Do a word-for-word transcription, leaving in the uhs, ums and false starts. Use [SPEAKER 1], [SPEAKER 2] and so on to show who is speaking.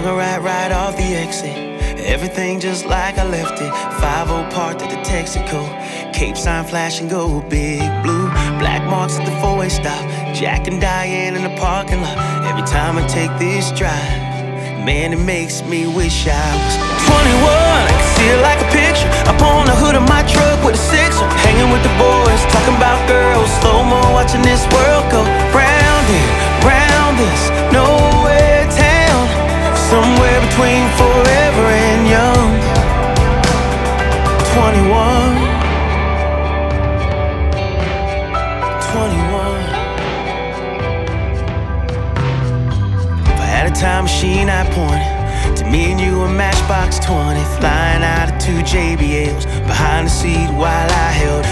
[SPEAKER 1] Swung a right, right off the exit. Everything just like I left it. five oh parked at the Texaco. Cape sign flashing gold, big blue. Black marks at the four-way stop. Jack and Diane in the parking lot. Every time I take this drive, man, it makes me wish I was twenty-one. I can see it like a picture. Up on the hood of my truck with a sixer. Hanging with the boys, talking about girls. Slow-mo, watching this world go round and round this nowhere town. Somewhere between forever and young. Twenty-one. Twenty-one. If I had a time machine, I'd point it to me and you, a Matchbox twenty. Flying out of two J B Ls behind the seat while I held